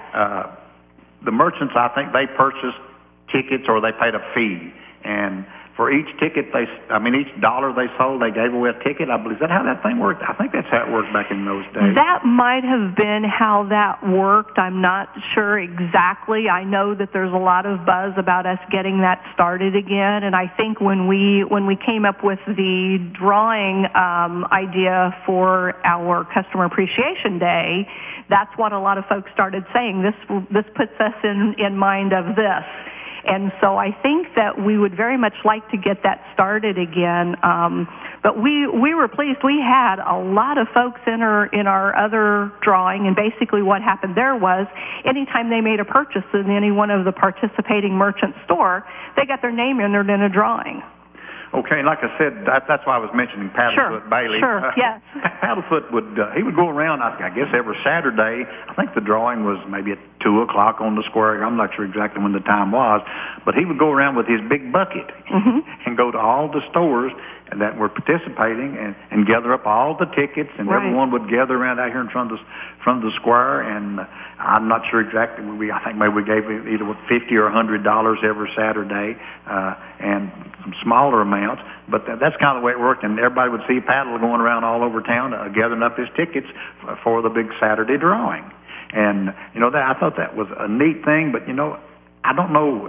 The merchants, I think they purchased tickets or they paid a fee. And for each ticket each dollar they sold, they gave away a ticket. I believe, is that how that thing worked? I think that's how it worked back in those days. That might have been how that worked. I'm not sure exactly. I know that there's a lot of buzz about us getting that started again. And I think when we came up with the drawing idea for our Customer Appreciation Day, that's what a lot of folks started saying. This puts us in mind of this. And so I think that we would very much like to get that started again. But we were pleased. We had a lot of folks in our other drawing, and basically what happened there was anytime they made a purchase in any one of the participating merchant store, they got their name entered in a drawing. Okay, and like I said, that's why I was mentioning Paddlefoot Bailey. Sure, yes. Paddlefoot would go around, I guess, every Saturday. I think the drawing was maybe at 2 o'clock on the square. I'm not sure exactly when the time was, but he would go around with his big bucket and go to all the stores that were participating and gather up all the tickets, and everyone would gather around out here in front of the square. And I'm not sure exactly. I think maybe we gave either $50 or $100 every Saturday, and some smaller amounts. But that's kind of the way it worked. And everybody would see Paddle going around all over town gathering up his tickets for the big Saturday drawing. And I thought that was a neat thing. But I don't know.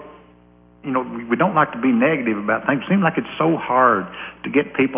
We don't like to be negative about things. It seems like it's so hard to get people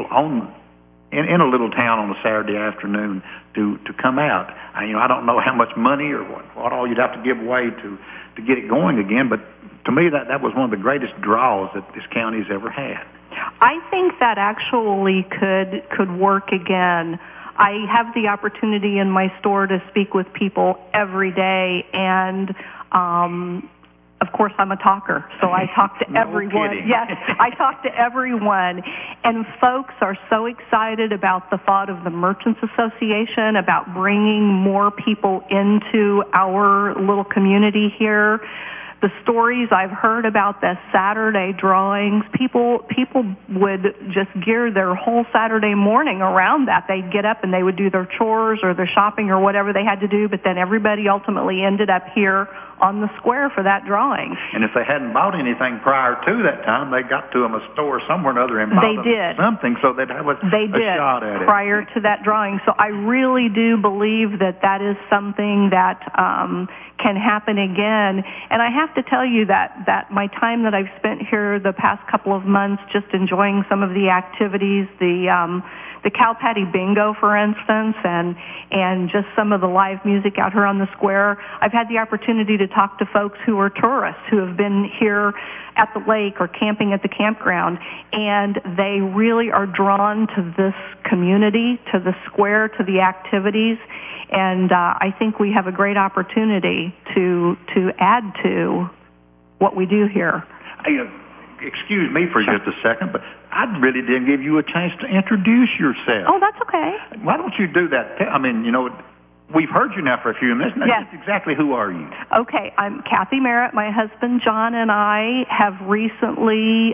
in a little town on a Saturday afternoon to come out. I don't know how much money or what all you'd have to give away to get it going again, but to me that was one of the greatest draws that this county's ever had. I think that actually could work again. I have the opportunity in my store to speak with people every day, and of course, I'm a talker, so I talk to everyone. Kidding. Yes, I talk to everyone. And folks are so excited about the thought of the Merchants Association, about bringing more people into our little community here. The stories I've heard about the Saturday drawings, people would just gear their whole Saturday morning around that. They'd get up and they would do their chores or their shopping or whatever they had to do, but then everybody ultimately ended up here on the square for that drawing. And if they hadn't bought anything prior to that time, they got to a store somewhere or another and bought something so they'd have a shot at it. Prior to that drawing. So I really do believe that is something that can happen again. And I have to tell you that my time that I've spent here the past couple of months just enjoying some of the activities, the Cow Patty Bingo, for instance, and just some of the live music out here on the square. I've had the opportunity to talk to folks who are tourists who have been here at the lake or camping at the campground, and they really are drawn to this community, to the square, to the activities. And I think we have a great opportunity to add to what we do here. Excuse me for just a second, but I really didn't give you a chance to introduce yourself. Oh, that's okay. Why don't you do that? I mean, we've heard you now for a few minutes. Now, yes. Exactly who are you? Okay, I'm Kathy Merritt. My husband John and I have recently,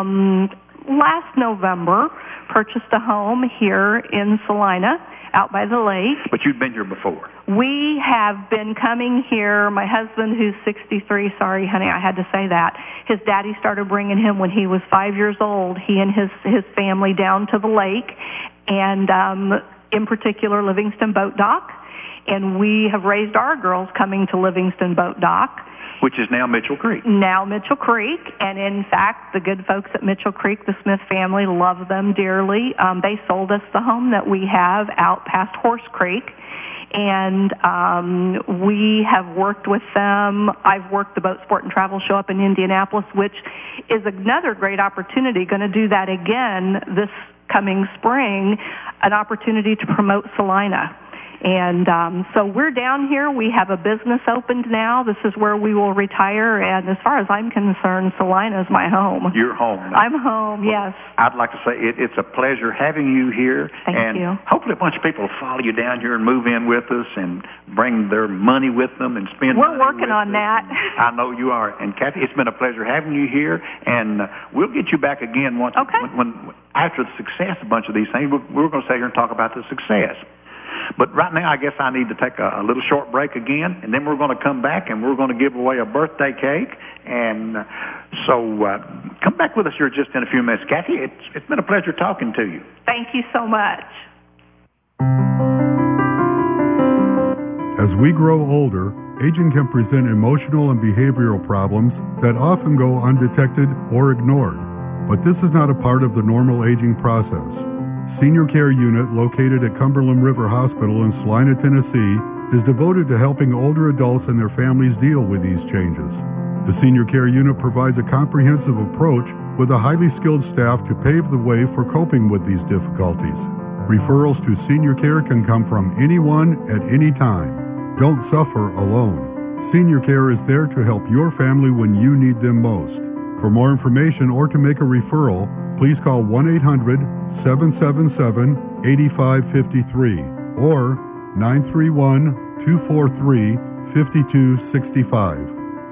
last November, purchased a home here in Salina, out by the lake. But you've been here before. We have been coming here. My husband, who's 63, sorry, honey, I had to say that. His daddy started bringing him when he was 5 years old, he and his family down to the lake, and in particular Livingston Boat Dock. And we have raised our girls coming to Livingston Boat Dock, which is now Mitchell Creek. Now Mitchell Creek. And in fact, the good folks at Mitchell Creek, the Smith family, love them dearly. They sold us the home that we have out past Horse Creek. And we have worked with them. I've worked the Boat Sport and Travel Show up in Indianapolis, which is another great opportunity. Going to do that again this coming spring, an opportunity to promote Salina. And so we're down here. We have a business opened now. This is where we will retire. And as far as I'm concerned, Salina is my home. You're home now. I'm home, yes. I'd like to say it's a pleasure having you here. Thank you. Hopefully a bunch of people will follow you down here and move in with us and bring their money with them and spend We're working on that. I know you are. And Kathy, it's been a pleasure having you here. And we'll get you back again once. Okay. When after the success of a bunch of these things, we're going to sit here and talk about the success. But right now, I guess I need to take a little short break again, and then we're going to come back and we're going to give away a birthday cake. And so come back with us here just in a few minutes. Kathy, it's been a pleasure talking to you. Thank you so much. As we grow older, aging can present emotional and behavioral problems that often go undetected or ignored. But this is not a part of the normal aging process. Senior Care Unit, located at Cumberland River Hospital in Salina, Tennessee, is devoted to helping older adults and their families deal with these changes. The Senior Care Unit provides a comprehensive approach with a highly skilled staff to pave the way for coping with these difficulties. Referrals to Senior Care can come from anyone at any time. Don't suffer alone. Senior Care is there to help your family when you need them most. For more information or to make a referral, please call 1-800-777-8553 or 931-243-5265.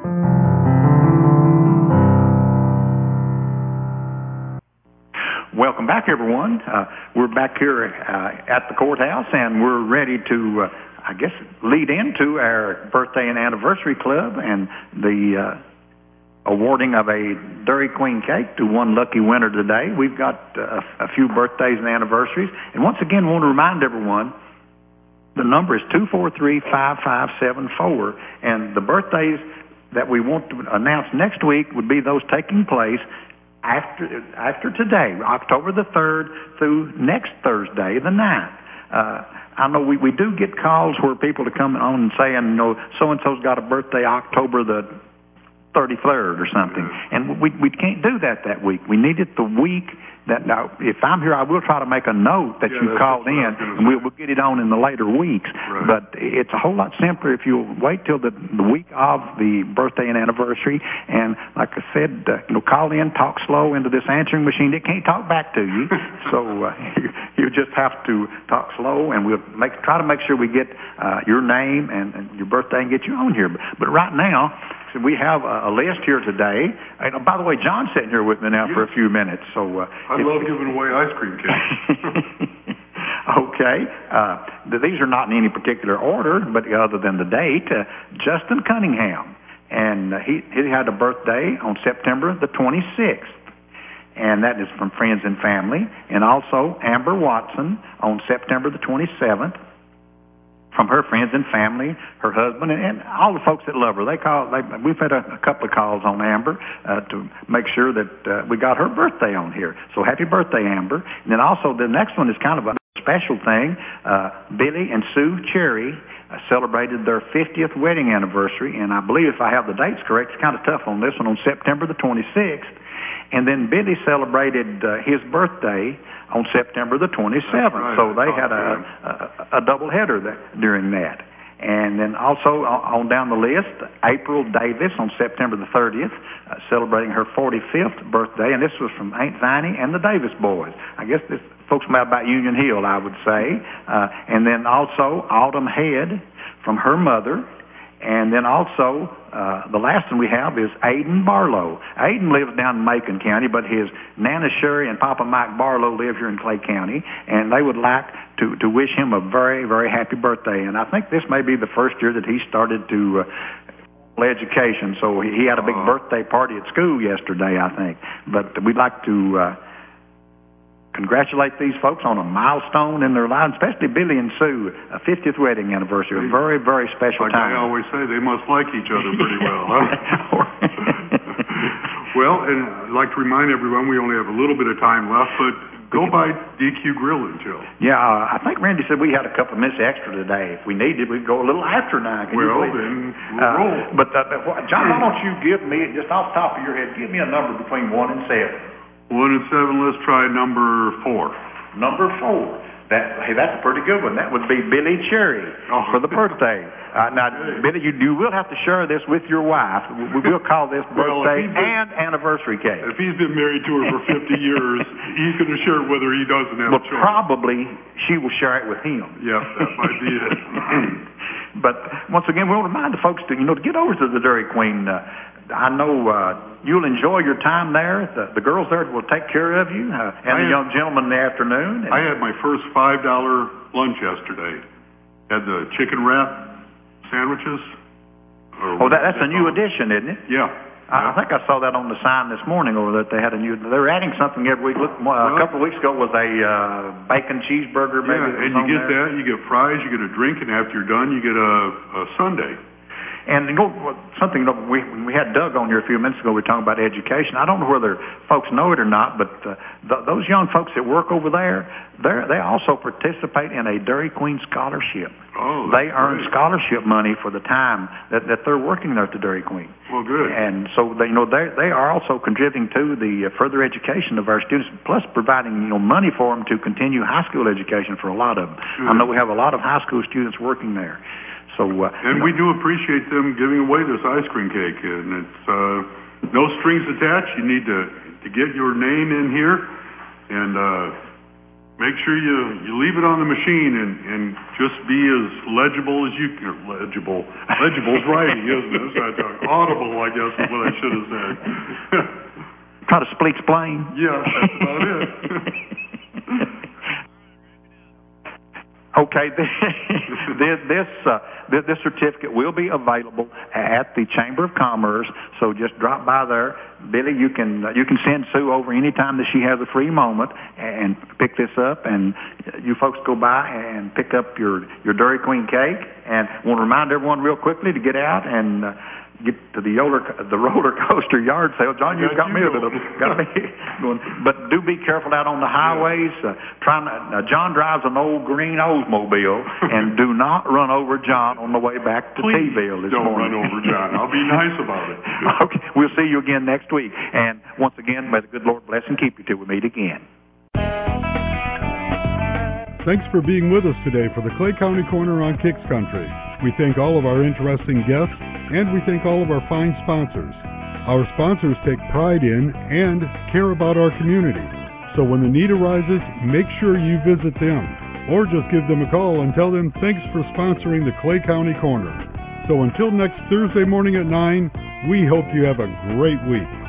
Welcome back, everyone. We're back here at the courthouse, and we're ready to, I guess, lead into our birthday and anniversary club and the awarding of a Dairy Queen cake to one lucky winner today. We've got a few birthdays and anniversaries. And once again, I want to remind everyone, the number is 243-5574. And the birthdays that we want to announce next week would be those taking place after today, October the 3rd through next Thursday, the 9th. I know we do get calls where people are coming on and saying, so-and-so's got a birthday October the 33rd or something. And we can't do that week. We need it the week that, now, if I'm here, I will try to make a note that you called in, and we'll get it on in the later weeks. Right. But it's a whole lot simpler if you wait till the week of the birthday and anniversary. And like I said, call in, talk slow into this answering machine. It can't talk back to you, so you just have to talk slow, and we'll try to make sure we get your name and your birthday and get you on here. But right now, so we have a list here today. And by the way, John's sitting here with me now for a few minutes. So I love giving away ice cream cakes. Okay. These are not in any particular order, but other than the date. Justin Cunningham, and he had a birthday on September the 26th. And that is from friends and family. And also Amber Watson on September the 27th. From her friends and family, her husband, and all the folks that love her. We've had a couple of calls on Amber to make sure that we got her birthday on here. So happy birthday, Amber. And then also the next one is kind of a special thing. Billy and Sue Cherry celebrated their 50th wedding anniversary, and I believe if I have the dates correct, it's kind of tough on this one, on September the 26th. And then Billy celebrated his birthday on September the 27th. Right. So they had a double header during that. And then also on down the list, April Davis on September the 30th, celebrating her 45th birthday. And this was from Aunt Ziny and the Davis boys. I guess this folks from about Union Hill, I would say. And then also Autumn Head from her mother. And then also, the last one we have is Aiden Barlow. Aiden lives down in Macon County, but his Nana Sherry and Papa Mike Barlow live here in Clay County, and they would like to wish him a very, very happy birthday. And I think this may be the first year that he started to education, so he had a big birthday party at school yesterday, I think. But we'd like to congratulate these folks on a milestone in their lives, especially Billy and Sue, a 50th wedding anniversary, a very, very special time. Like I always say, they must like each other pretty well, huh? Well, and I'd like to remind everyone we only have a little bit of time left, but go by DQ Grill and Chill. Yeah, I think Randy said we had a couple of minutes extra today. If we needed, we'd go a little after 9. Well, then we'll roll. But John, why don't you give me, just off the top of your head, give me a number between 1 and 7. 1 and 7, let's try number 4. Number 4. That's a pretty good one. That would be Billy Cherry for the birthday. Now, Billy, you will have to share this with your wife. We will call this birthday and anniversary cake. If he's been married to her for 50 years, he's going to share it whether he doesn't have a choice. Probably she will share it with him. Yep, that might be it. But once again, we'll remind the folks to get over to the Dairy Queen. I know you'll enjoy your time there. The girls there will take care of you, and the young gentleman in the afternoon. I had my first $5 lunch yesterday. Had the chicken wrap sandwiches. That's a new addition, isn't it? Yeah. I think I saw that on the sign this morning, or that they had they're adding something every week. Look, a couple of weeks ago was a bacon cheeseburger. Maybe. Yeah, and you get that, you get fries, you get a drink, and after you're done, you get a sundae. And something when we had Doug on here a few minutes ago, we were talking about education. I don't know whether folks know it or not, but those young folks that work over there, they also participate in a Dairy Queen scholarship. Oh, they earn scholarship money for the time that they're working there at the Dairy Queen. Well, good. And so they are also contributing to the further education of our students, plus providing money for them to continue high school education for a lot of them. Good. I know we have a lot of high school students working there. So, and we do appreciate them giving away this ice cream cake, and it's no strings attached. You need to get your name in here, and make sure you leave it on the machine, and just be as legible as you can. Legible's writing, isn't it? Audible, I guess, is what I should have said. Try to explain. Yeah, that's about it. Okay, this certificate will be available at the Chamber of Commerce, so just drop by there. Billy, you can send Sue over anytime that she has a free moment and pick this up, and you folks go by and pick up your Dairy Queen cake. And I want to remind everyone real quickly to get out and get to the roller coaster yard sale. John, you've got me going. But do be careful out on the highways. John drives an old green Oldsmobile, and do not run over John on the way back to T-Ville this morning. Don't run over John. I'll be nice about it. Okay, we'll see you again next week. And once again, may the good Lord bless and keep you till we meet again. Thanks for being with us today for the Clay County Corner on Kicks Country. We thank all of our interesting guests, and we thank all of our fine sponsors. Our sponsors take pride in and care about our community. So when the need arises, make sure you visit them, or just give them a call and tell them thanks for sponsoring the Clay County Corner. So until next Thursday morning at 9, we hope you have a great week.